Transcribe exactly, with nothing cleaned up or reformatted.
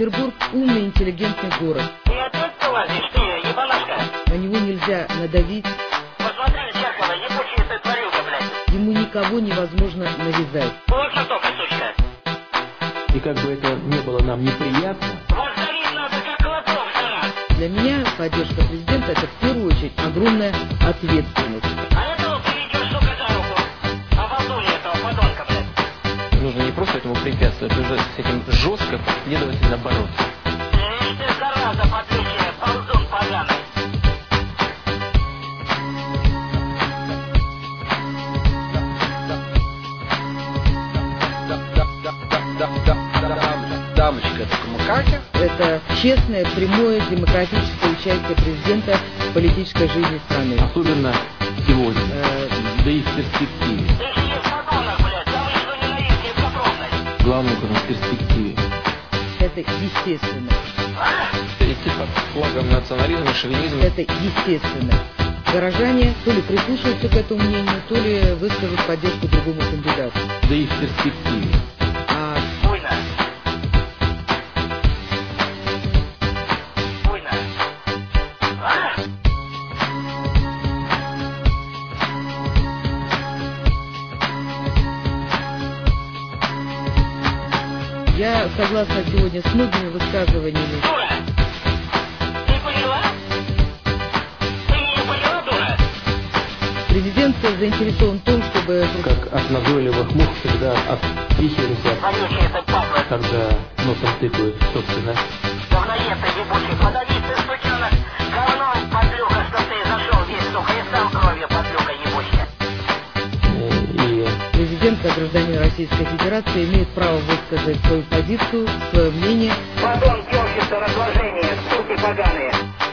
Санкт-Петербург – умный, интеллигентный город. Ты опять пролазишь, ты, ебанашка? На него нельзя надавить. Посмотри в зеркало, ебучий ты тварюга, блядь. Ему никого невозможно навязать. Можно только, сучка. И как бы это не было нам неприятно, Вот зарить надо, как лоток, сара. Для меня поддержка президента – это в первую очередь огромная ответственность. А этого перейдешь, сука, за руку. Обалдуй этого подонка, блядь. нужно не просто этому препятствовать, нужно с этим жестко, последовательно бороться. Ишь ты, зараза, подлючая, ползун поганый. Дамочка, это камукаки? Это честное, прямое, демократическое участие президента в политической жизни страны. Особенно сегодня, Э, да и в перспективе. Ты же есть подонок, блядь, да вы что ненавидите безопасность. Главное, конечно, в перспективе. Это естественно. Идти под флагом национализма и шовинизма. Это естественно. Горожане то ли прислушиваются к этому мнению, то ли выскажут поддержку другому кандидату. Да и в перспективе. А Буйно. Буйно. А? я согласна сегодня с многими высказываниями. Дура! Ты поняла? Ты меня поняла, дура? Президент заинтересован в том, чтобы Как от назойливых мух всегда отпихиваемся, Вонючая ты падла. когда носом тыкают, собственно. Говноед ты ебучий, подавись ты, сучонок. Говном, подлюка, что ты зашел здесь, сука, и сам кровью, подлюка ебучая. Э, И президент, как гражданин Российской Федерации, имеет право высказать свою позицию, свое мнение. Подонки общества разложения, суки поганые.